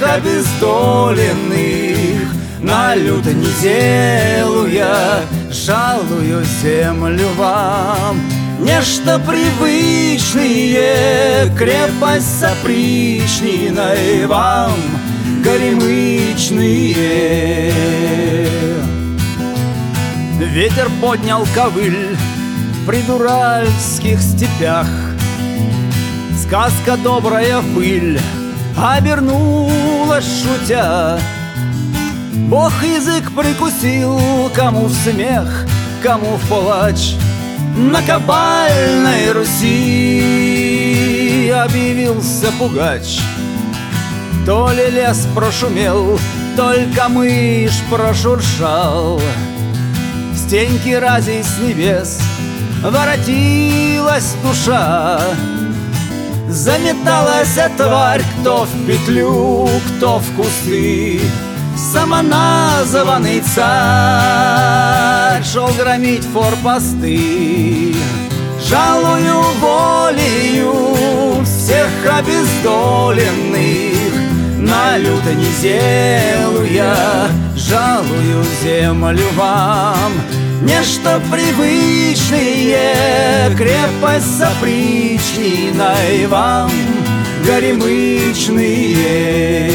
обездоленных. На лютой неделю я жалую землю вам. Нечто привычные, крепость с опричниной вам, горемычные. Ветер поднял ковыль в придуральских степях. Сказка добрая в пыль обернулась шутя. Бог язык прикусил, кому в смех, кому в плач. На кабальной Руси объявился пугач. То ли лес прошумел, только мышь прошуршал. Стеньки разей с небес воротилась душа. Заметалась тварь, кто в петлю, кто в кусты. Самоназванный царь шел громить форпосты. Жалую волею всех обездоленных. На лютой неделю я жалую землю вам. Нечто привычные, крепость с опричниной вам, горемычные.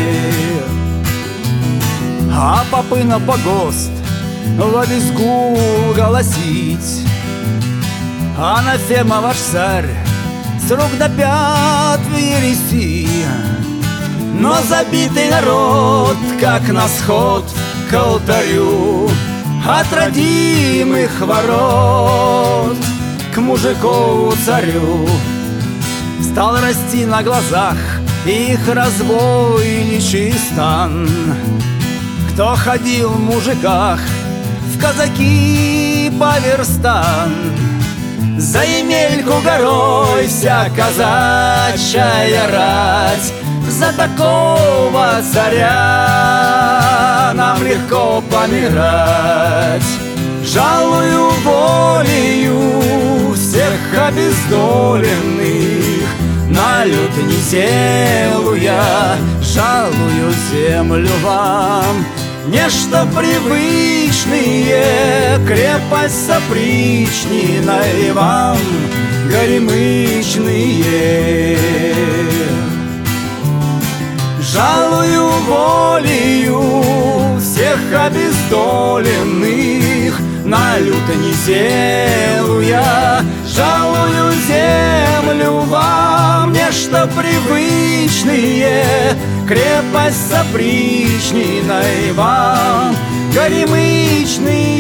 А попы на погост во весь гул голосить. Анафема ваш царь с рук до пят в ереси. Но забитый народ, как на сход к алтарю, от родимых ворот к мужикову царю стал расти на глазах их разбойничий стан. Кто ходил в мужиках, в казаки по верстам, за Емельку горой вся казачья рать. За такого царя нам легко помирать. Жалую волею всех обездоленных. На лютой неделю я жалую землю вам. Нечто привычные, крепость с опричниной вам, горемычные. Жалую волею всех обездоленных. На лютой неделю я жалую землю вам. Нечто привычные, крепость с опричниной вам, горемычные.